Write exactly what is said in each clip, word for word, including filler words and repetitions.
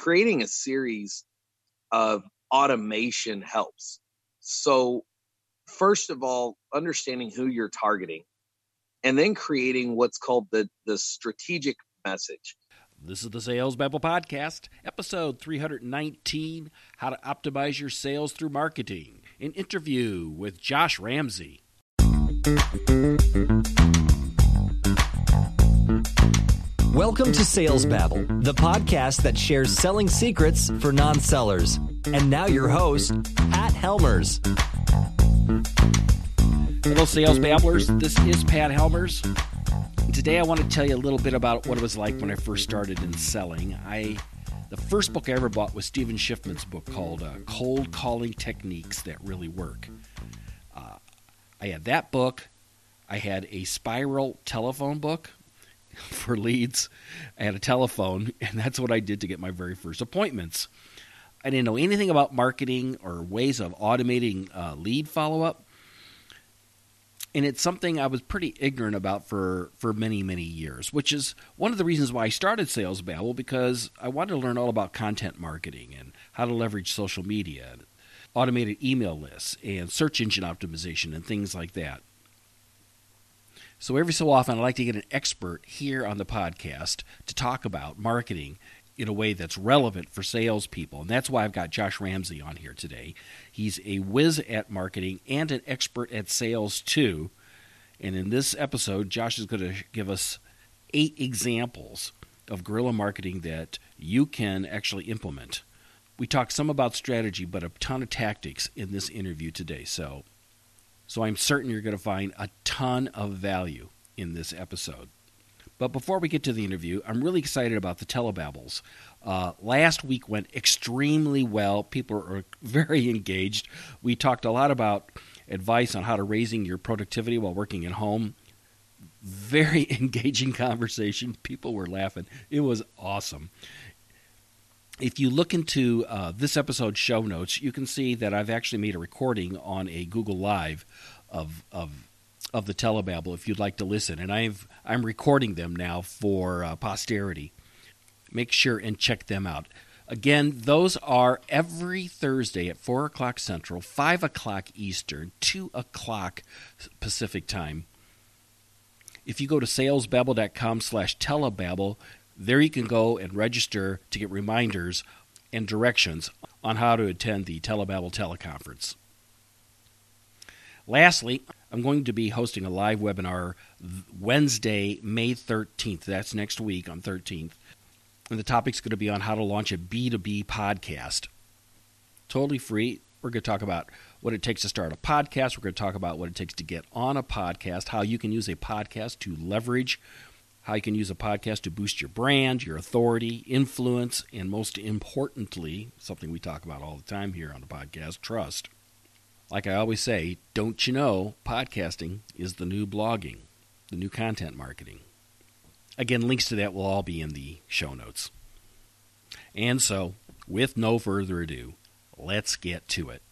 creating a series of automation helps. So first of all, understanding who you're targeting, and then creating what's called the, the strategic message. This is the Sales Babble Podcast, episode three nineteen, How to Optimize Your Sales Through Marketing, an interview with Josh Ramsey. Welcome to Sales Babble, the podcast that shares selling secrets for non-sellers. And now your host, Pat Helmers. Hello, Sales Babblers. This is Pat Helmers. Today I want to tell you a little bit about what it was like when I first started in selling. I, the first book I ever bought was Steven Schiffman's book called uh, Cold Calling Techniques That Really Work. Uh, I had that book. I had a Spiral telephone book for leads. I had a telephone, and that's what I did to get my very first appointments. I didn't know anything about marketing or ways of automating uh, lead follow-up. And it's something I was pretty ignorant about for, for many, many years, which is one of the reasons why I started Sales Babble, because I wanted to learn all about content marketing and how to leverage social media, automated email lists, and search engine optimization and things like that. So every so often, I like to get an expert here on the podcast to talk about marketing in a way that's relevant for salespeople. And that's why I've got Josh Ramsey on here today. He's a whiz at marketing and an expert at sales too. And in this episode, Josh is going to give us eight examples of guerrilla marketing that you can actually implement. We talk some about strategy, but a ton of tactics in this interview today. So, so I'm certain you're going to find a ton of value in this episode. But before we get to the interview, I'm really excited about the Telebabbles. Uh, last week went extremely well. People are very engaged. We talked a lot about advice on how to raising your productivity while working at home. Very engaging conversation. People were laughing. It was awesome. If you look into uh, this episode's show notes, you can see that I've actually made a recording on a Google Live of of of the Telebabble if you'd like to listen. And I've, I'm recording them now for uh, posterity. Make sure and check them out. Again, those are every Thursday at four o'clock Central, five o'clock Eastern, two o'clock Pacific Time. If you go to salesbabble.com slash telebabble, there you can go and register to get reminders and directions on how to attend the Telebabble teleconference. Lastly, I'm going to be hosting a live webinar Wednesday, May thirteenth. That's next week on thirteenth. And the topic's going to be on how to launch a B two B podcast. Totally free. We're going to talk about what it takes to start a podcast. We're going to talk about what it takes to get on a podcast, how you can use a podcast to leverage, how you can use a podcast to boost your brand, your authority, influence, and most importantly, something we talk about all the time here on the podcast, trust. Like I always say, don't you know, podcasting is the new blogging, the new content marketing. Again, links to that will all be in the show notes. And so, with no further ado, let's get to it.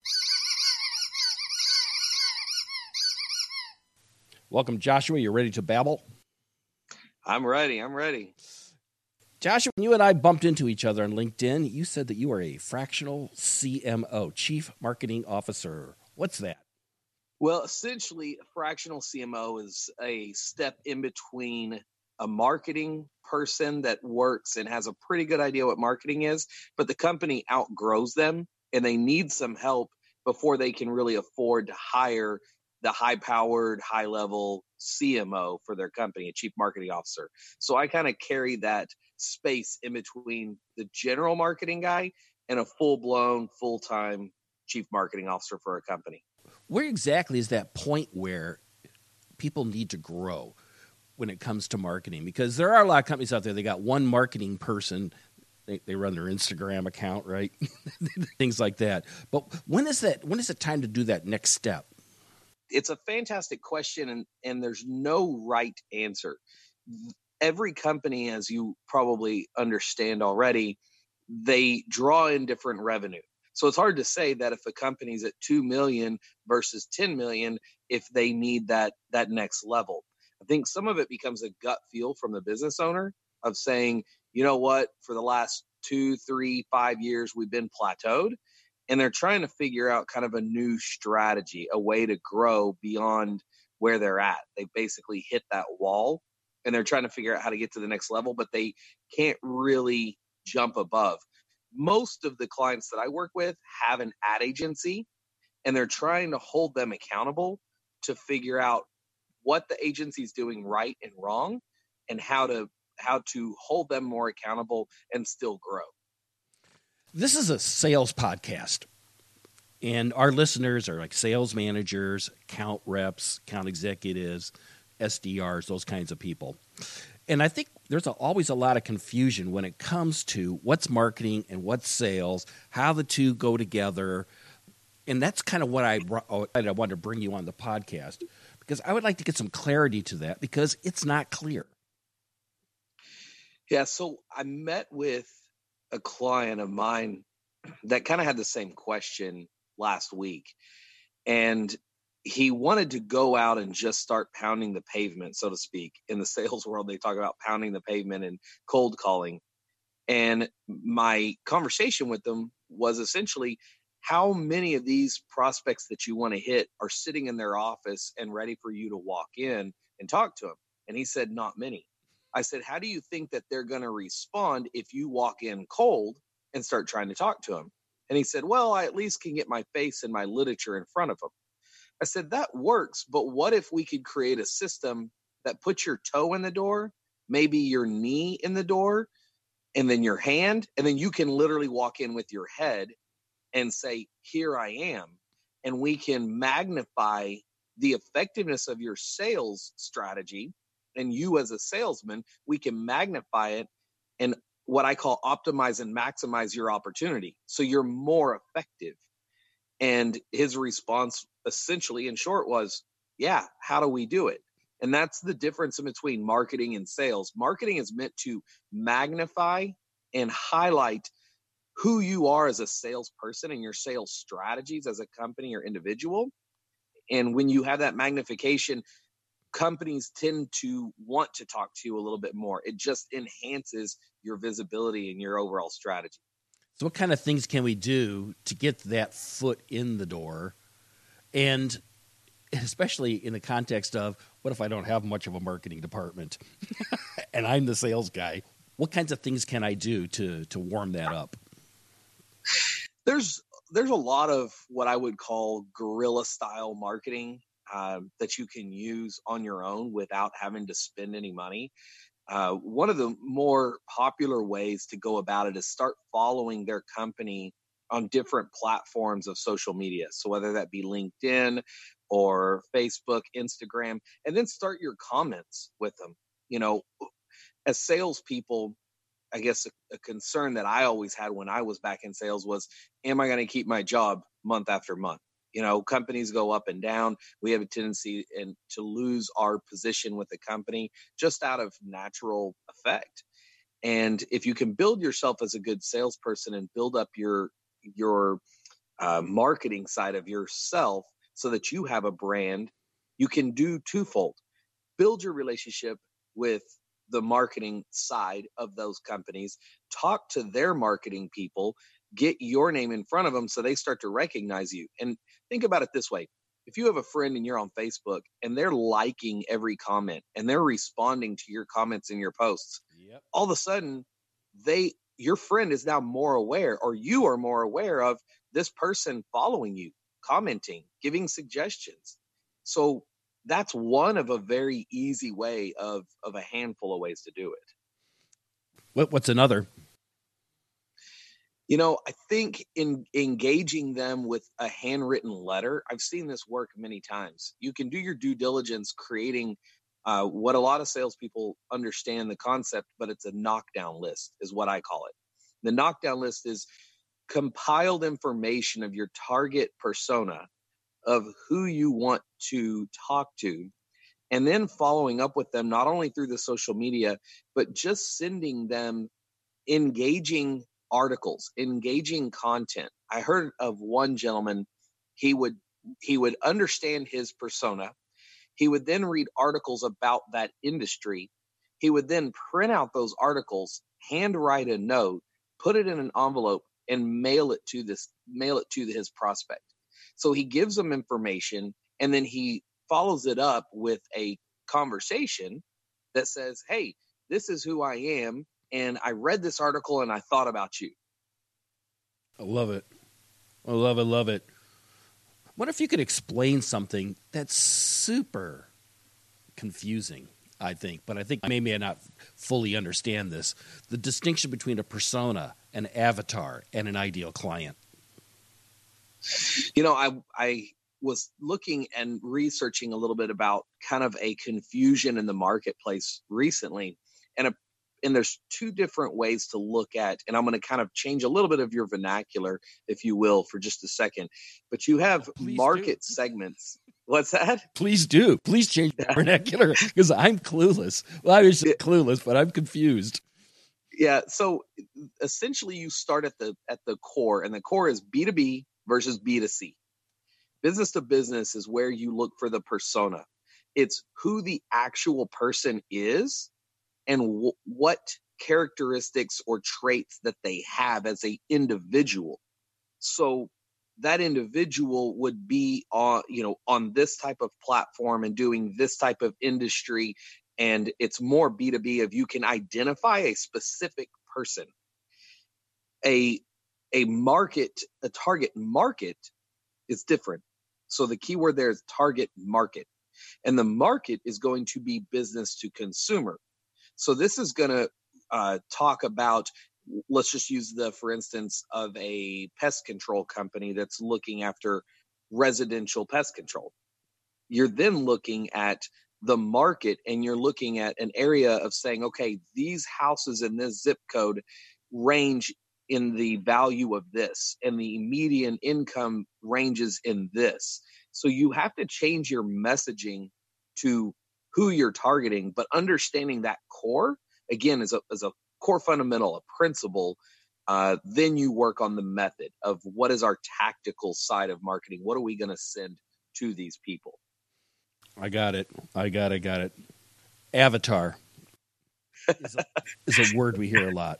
Welcome, Joshua. You ready to babble? I'm ready. I'm ready. Joshua, when you and I bumped into each other on LinkedIn, you said that you are a fractional C M O, Chief Marketing Officer. What's that? Well, essentially, a fractional C M O is a step in between a marketing person that works and has a pretty good idea what marketing is, but the company outgrows them and they need some help before they can really afford to hire the high-powered, high-level C M O for their company, a Chief Marketing Officer. So I kind of carry that space in between the general marketing guy and a full-blown, full-time Chief Marketing Officer for a company. Where exactly is that point where people need to grow when it comes to marketing? Because there are a lot of companies out there, they got one marketing person, they, they run their Instagram account, right? Things like that. But when is that? When is it time to do that next step? It's a fantastic question, and, and there's no right answer. Every company, as you probably understand already, they draw in different revenue. So it's hard to say that if a company's at two million versus ten million, if they need that, that next level. I think some of it becomes a gut feel from the business owner of saying, you know what, for the last two, three, five years, we've been plateaued, and they're trying to figure out kind of a new strategy, a way to grow beyond where they're at. They basically hit that wall, and they're trying to figure out how to get to the next level, but they can't really jump above. Most of the clients that I work with have an ad agency, and they're trying to hold them accountable to figure out what the agency is doing right and wrong, and how to how to hold them more accountable and still grow. This is a sales podcast, and our listeners are like sales managers, account reps, account executives, S D Rs, those kinds of people. And I think there's a, always a lot of confusion when it comes to what's marketing and what's sales, how the two go together. And that's kind of what I, I wanted to bring you on the podcast, because I would like to get some clarity to that, because it's not clear. Yeah, so I met with a client of mine that kind of had the same question last week. And he wanted to go out and just start pounding the pavement, so to speak. In the sales world, they talk about pounding the pavement and cold calling. And my conversation with them was essentially, how many of these prospects that you want to hit are sitting in their office and ready for you to walk in and talk to them? And he said, not many. I said, how do you think that they're going to respond if you walk in cold and start trying to talk to them? And he said, well, I at least can get my face and my literature in front of them. I said, that works, but what if we could create a system that puts your toe in the door, maybe your knee in the door, and then your hand, and then you can literally walk in with your head and say, here I am. And we can magnify the effectiveness of your sales strategy. And you as a salesman, we can magnify it and what I call optimize and maximize your opportunity, so you're more effective. And his response essentially, in short, was, yeah, how do we do it? And that's the difference in between marketing and sales. Marketing is meant to magnify and highlight who you are as a salesperson and your sales strategies as a company or individual. And when you have that magnification, companies tend to want to talk to you a little bit more. It just enhances your visibility and your overall strategy. So what kind of things can we do to get that foot in the door? And especially in the context of, what if I don't have much of a marketing department and I'm the sales guy? What kinds of things can I do to to warm that up? There's there's a lot of what I would call guerrilla style marketing um, that you can use on your own without having to spend any money. Uh, one of the more popular ways to go about it is start following their company on different platforms of social media. So whether that be LinkedIn or Facebook, Instagram, and then start your comments with them. You know, as salespeople, I guess a, a concern that I always had when I was back in sales was, am I going to keep my job month after month? You know, companies go up and down. We have a tendency in, to lose our position with the company just out of natural effect. And if you can build yourself as a good salesperson and build up your your uh, marketing side of yourself so that you have a brand, you can do twofold. Build your relationship with the marketing side of those companies, talk to their marketing people, get your name in front of them so they start to recognize you. And think about it this way. If you have a friend and you're on Facebook and they're liking every comment and they're responding to your comments and your posts, yep. all of a sudden they, your friend is now more aware, or you are more aware of this person following you, commenting, giving suggestions. So that's one of a very easy way of, of a handful of ways to do it. What, what's another? You know, I think in engaging them with a handwritten letter, I've seen this work many times. You can do your due diligence creating uh, what a lot of salespeople understand the concept, but it's a knockdown list is what I call it. The knockdown list is compiled information of your target persona, of who you want to talk to, and then following up with them, not only through the social media, but just sending them engaging articles, engaging content. I heard of one gentleman, he would he would understand his persona. He would then read articles about that industry. He would then print out those articles, handwrite a note, put it in an envelope, and mail it to this, mail it to his prospect. So he gives them information, and then he follows it up with a conversation that says, hey, this is who I am, and I read this article and I thought about you. I love it. I love it, love it. What if you could explain something that's super confusing, I think, but I think maybe I not fully understand this. The distinction between a persona, an avatar, and an ideal client. You know, I I was looking and researching a little bit about kind of a confusion in the marketplace recently. And a, and there's two different ways to look at, and I'm going to kind of change a little bit of your vernacular, if you will, for just a second. But you have Please market do. segments. What's that? Please do. Please change the vernacular because I'm clueless. Well, I was clueless, but I'm confused. Yeah. So essentially you start at the, at the core, and the core is B two B versus B two C. Business to business is where you look for the persona. It's who the actual person is and w- what characteristics or traits that they have as an individual. So that individual would be on, you know, on this type of platform and doing this type of industry. And it's more B two B if you can identify a specific person. A, a market, a target market is different. So the key word there is target market. And the market is going to be business to consumer. So this is going to uh, talk about, let's just use the, for instance, of a pest control company that's looking after residential pest control. You're then looking at the market, and you're looking at an area of saying, okay, these houses in this zip code range in the value of this, and the median income ranges in this. So you have to change your messaging to who you're targeting, but understanding that core, again, is a, is a core fundamental, a principle. Uh, then you work on the method of what is our tactical side of marketing? What are we going to send to these people? I got it. I got it. Got it. Avatar is a, is a word we hear a lot.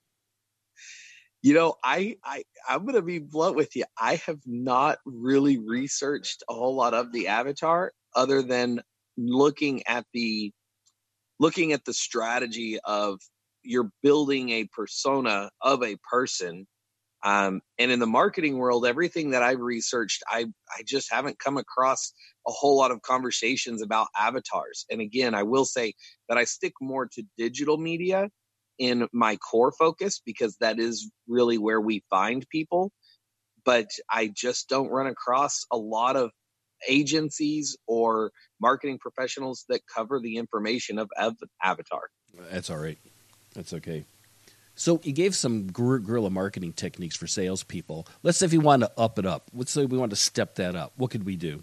You know, I, I, I'm going to be blunt with you. I have not really researched a whole lot of the avatar other than looking at the, looking at the strategy of you're building a persona of a person. Um, and in the marketing world, everything that I've researched, I, I just haven't come across a whole lot of conversations about avatars. And again, I will say that I stick more to digital media in my core focus because that is really where we find people. But I just don't run across a lot of agencies or marketing professionals that cover the information of, of avatar. That's all right. That's okay. So you gave some guerrilla marketing techniques for salespeople. Let's say if we want to up it up. Let's say we want to step that up. What could we do?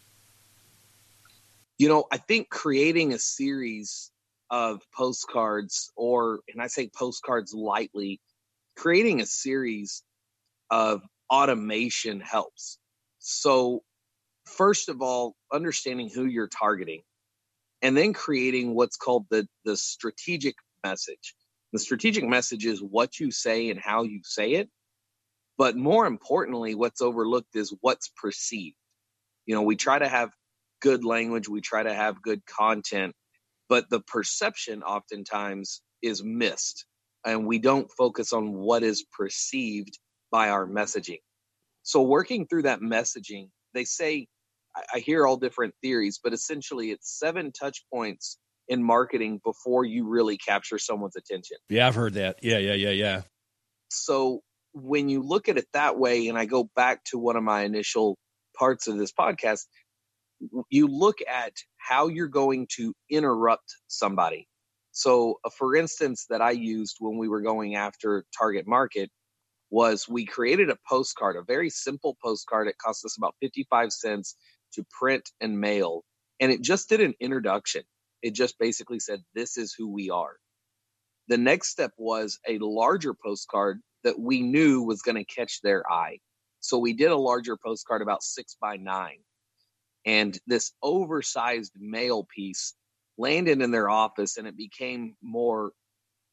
You know, I think creating a series of postcards, or, and I say postcards lightly, creating a series of automation helps. So first of all, understanding who you're targeting, and then creating what's called the, the strategic message. The strategic message is what you say and how you say it. But more importantly, what's overlooked is what's perceived. You know, we try to have good language. We try to have good content, but the perception oftentimes is missed, and we don't focus on what is perceived by our messaging. So working through that messaging, they say, I hear all different theories, but essentially it's seven touch points in marketing before you really capture someone's attention. Yeah, I've heard that. Yeah, yeah, yeah, yeah. So when you look at it that way, and I go back to one of my initial parts of this podcast, you look at how you're going to interrupt somebody. So uh, for instance, that I used when we were going after target market was we created a postcard, a very simple postcard. It cost us about fifty-five cents to print and mail. And it just did an introduction. It just basically said, this is who we are. The next step was a larger postcard that we knew was going to catch their eye. So we did a larger postcard, about six by nine. And this oversized mail piece landed in their office, and it became more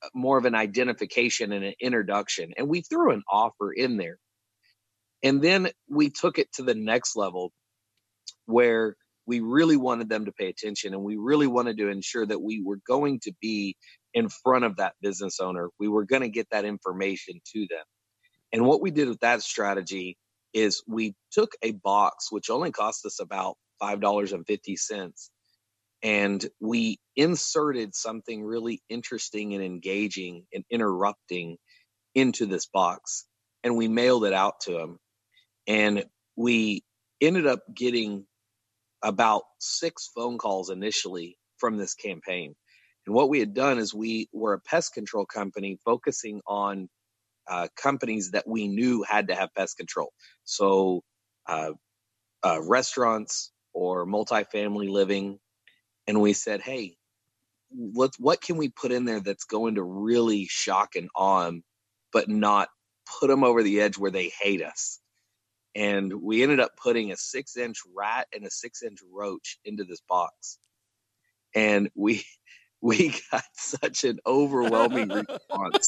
more of an identification and an introduction. And we threw an offer in there. And then we took it to the next level where we really wanted them to pay attention, and we really wanted to ensure that we were going to be in front of that business owner. We were going to get that information to them. And what we did with that strategy is we took a box, which only cost us about five dollars and fifty cents, and we inserted something really interesting and engaging and interrupting into this box, and we mailed it out to them. And we ended up getting about six phone calls initially from this campaign. And what we had done is we were a pest control company focusing on uh, companies that we knew had to have pest control. So uh, uh, restaurants or multifamily living. And we said, hey, let's, what can we put in there that's going to really shock and awe them, but not put them over the edge where they hate us? And we ended up putting a six inch rat and a six inch roach into this box. And we, we got such an overwhelming response.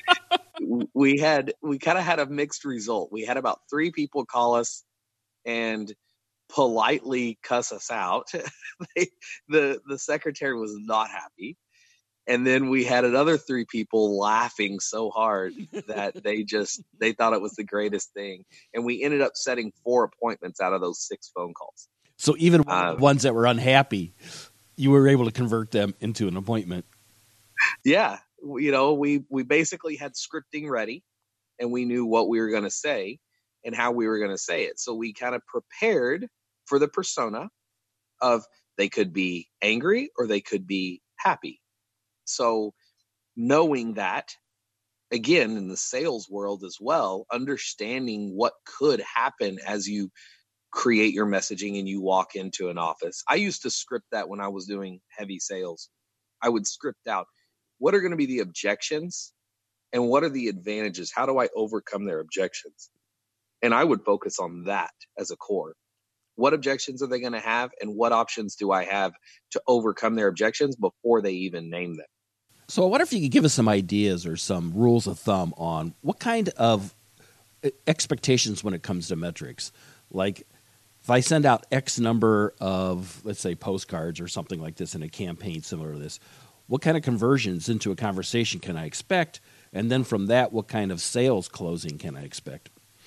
We had, we kind of had a mixed result. We had about three people call us and politely cuss us out. they, the, the secretary was not happy. And then we had another three people laughing so hard that they just, they thought it was the greatest thing. And we ended up setting four appointments out of those six phone calls. So even um, ones that were unhappy, you were able to convert them into an appointment. Yeah. You know, we, we basically had scripting ready, and we knew what we were going to say and how we were going to say it. So we kind of prepared for the persona of they could be angry or they could be happy. So knowing that, again, in the sales world as well, understanding what could happen as you create your messaging and you walk into an office. I used to script that when I was doing heavy sales. I would script out what are going to be the objections and what are the advantages? How do I overcome their objections? And I would focus on that as a core. What objections are they going to have, and what options do I have to overcome their objections before they even name them? So I wonder if you could give us some ideas or some rules of thumb on what kind of expectations when it comes to metrics. Like if I send out X number of, let's say, postcards or something like this in a campaign similar to this, what kind of conversions into a conversation can I expect? And then from that, what kind of sales closing can I expect?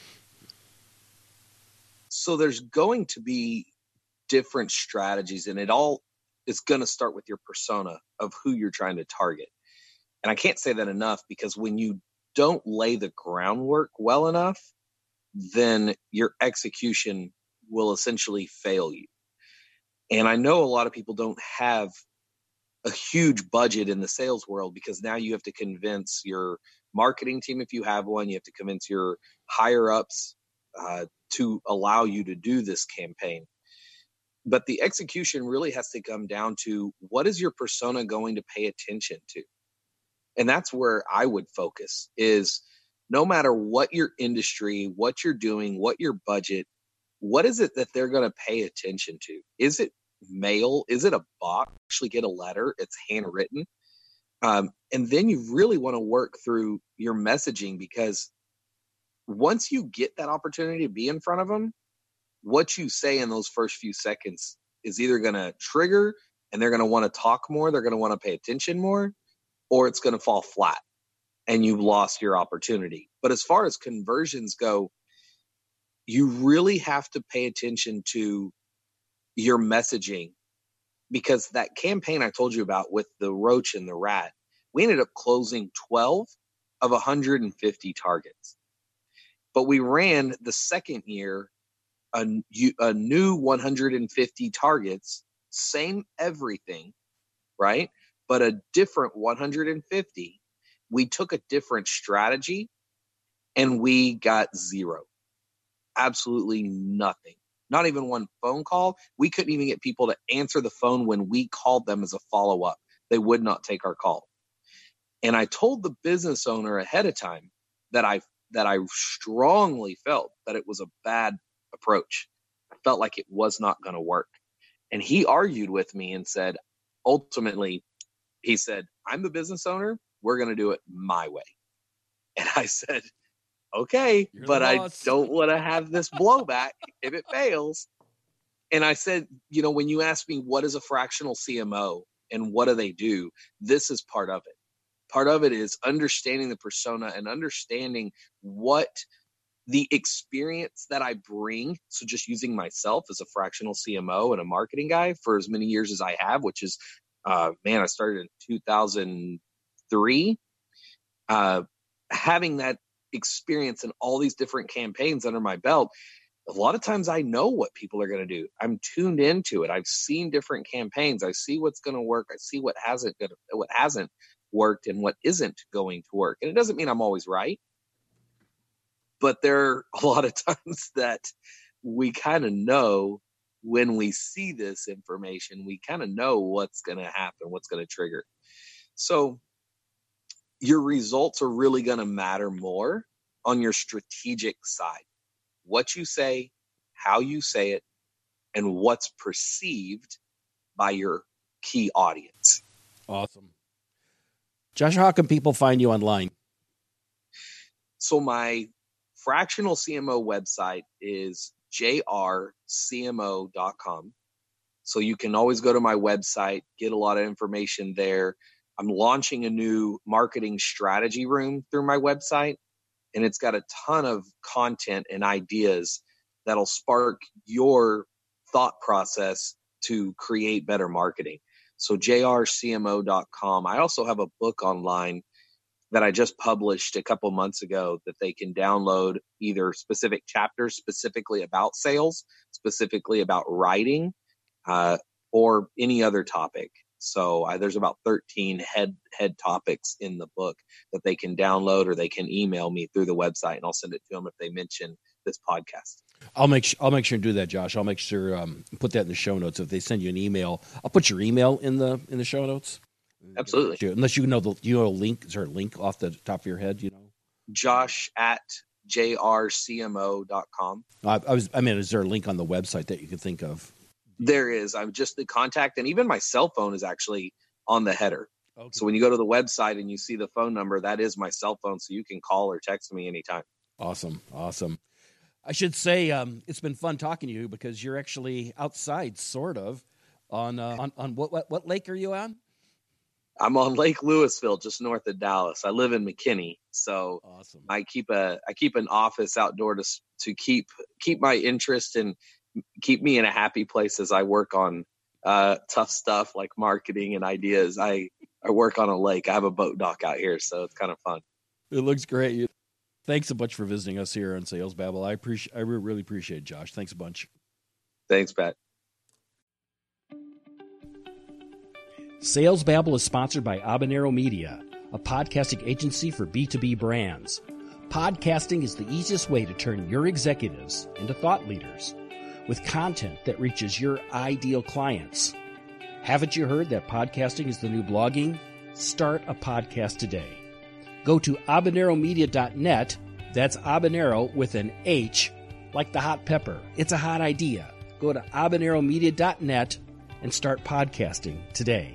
So there's going to be different strategies, and it all is going to start with your persona of who you're trying to target. And I can't say that enough, because when you don't lay the groundwork well enough, then your execution will essentially fail you. And I know a lot of people don't have a huge budget in the sales world, because now you have to convince your marketing team, if you have one, you have to convince your higher ups uh, to allow you to do this campaign. But the execution really has to come down to, what is your persona going to pay attention to? And that's where I would focus, is no matter what your industry, what you're doing, what your budget, what is it that they're going to pay attention to? Is it mail? Is it a box? Actually get a letter? It's handwritten. Um, and then you really want to work through your messaging, because once you get that opportunity to be in front of them, what you say in those first few seconds is either going to trigger and they're going to want to talk more, they're going to want to pay attention more, or it's going to fall flat and you've lost your opportunity. But as far as conversions go, you really have to pay attention to your messaging, because that campaign I told you about with the roach and the rat, we ended up closing twelve of one hundred fifty targets. But we ran the second year a, a new one hundred fifty targets, same everything, right? But a different one hundred fifty. We took a different strategy and we got zero. Absolutely nothing. Not even one phone call. We couldn't even get people to answer the phone when we called them as a follow-up. They would not take our call. And I told the business owner ahead of time that I that I strongly felt that it was a bad approach. I felt like it was not going to work. And he argued with me and said, ultimately, he said, I'm the business owner. We're going to do it my way. And I said, okay, You're but I boss. don't want to have this blowback if it fails. And I said, you know, when you ask me what is a fractional C M O and what do they do, this is part of it. Part of it is understanding the persona and understanding what the experience that I bring. So just using myself as a fractional C M O and a marketing guy for as many years as I have, which is, uh, man, I started in two thousand three. Uh, having that experience in all these different campaigns under my belt, a lot of times I know what people are going to do. I'm tuned into it. I've seen different campaigns. I see what's going to work. I see what hasn't gonna, what hasn't worked and what isn't going to work. And it doesn't mean I'm always right, but there are a lot of times that we kind of know when we see this information, we kind of know what's going to happen, what's going to trigger. So your results are really going to matter more on your strategic side. What you say, how you say it, and what's perceived by your key audience. Awesome. Josh, how can people find you online? So my fractional C M O website is j r c m o dot com. So you can always go to my website, get a lot of information there. I'm launching a new marketing strategy room through my website, and it's got a ton of content and ideas that'll spark your thought process to create better marketing. So j r c m o dot com. I also have a book online that I just published a couple months ago that they can download, either specific chapters specifically about sales, specifically about writing, uh, or any other topic. So uh, there's about thirteen head head topics in the book that they can download, or they can email me through the website, and I'll send it to them if they mention this podcast. I'll make sure, I'll make sure and do that, Josh. I'll make sure um, put that in the show notes. If they send you an email, I'll put your email in the in the show notes. Absolutely. Unless you know the you know a link. Is there a link off the top of your head? You know, Josh at j r c m o dot com. I, I was. I mean, is there a link on the website that you can think of? There is. I'm just the contact, and even my cell phone is actually on the header. Okay. So when you go to the website and you see the phone number, that is my cell phone, so you can call or text me anytime. Awesome, awesome. I should say um, it's been fun talking to you because you're actually outside, sort of, on uh, on on what, what what lake are you on? I'm on Lake Louisville, just north of Dallas. I live in McKinney, so Awesome. I keep a I keep an office outdoor to to keep keep my interest and keep me in a happy place as I work on uh, tough stuff like marketing and ideas. I I work on a lake. I have a boat dock out here, so it's kind of fun. It looks great. Thanks a bunch for visiting us here on Sales Babble. I appreciate. I really appreciate it, Josh. Thanks a bunch. Thanks, Pat. Sales Babble is sponsored by Habanero Media, a podcasting agency for B two B brands. Podcasting is the easiest way to turn your executives into thought leaders with content that reaches your ideal clients. Haven't you heard that podcasting is the new blogging? Start a podcast today. Go to habanero media dot net. That's habanero with an H, like the hot pepper. It's a hot idea. Go to habanero media dot net and start podcasting today.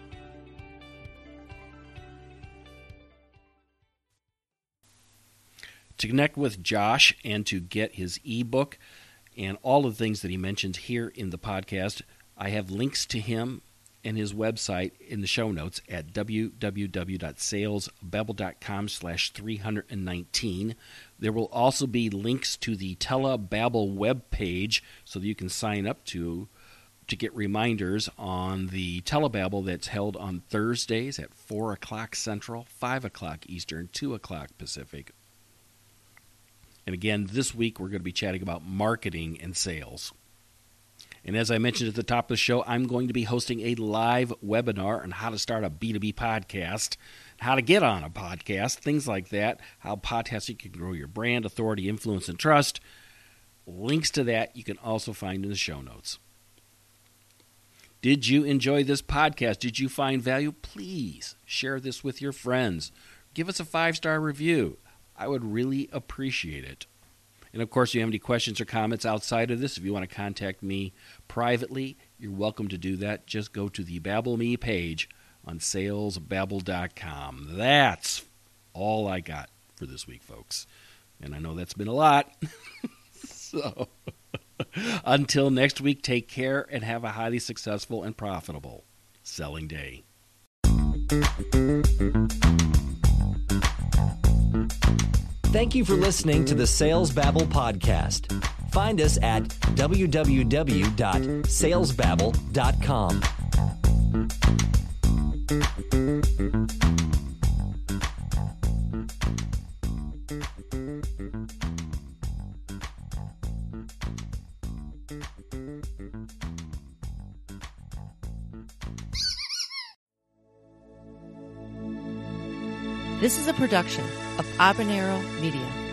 To connect with Josh and to get his ebook and all of the things that he mentions here in the podcast, I have links to him and his website in the show notes at w w w dot sales babble dot com slash three nineteen. There will also be links to the Telebabble webpage so that you can sign up to to get reminders on the Telebabble that's held on Thursdays at four o'clock Central, five o'clock Eastern, two o'clock Pacific. And again, this week we're going to be chatting about marketing and sales. And as I mentioned at the top of the show, I'm going to be hosting a live webinar on how to start a B two B podcast, how to get on a podcast, things like that, how podcasting can grow your brand, authority, influence, and trust. Links to that you can also find in the show notes. Did you enjoy this podcast? Did you find value? Please share this with your friends. Give us a five-star review. I would really appreciate it. And, of course, if you have any questions or comments outside of this, if you want to contact me privately, you're welcome to do that. Just go to the Babble Me page on sales babble dot com. That's all I got for this week, folks. And I know that's been a lot. So until next week, take care and have a highly successful and profitable selling day. Thank you for listening to the Sales Babble podcast. Find us at w w w dot sales babble dot com. This is a production of Habanero Media.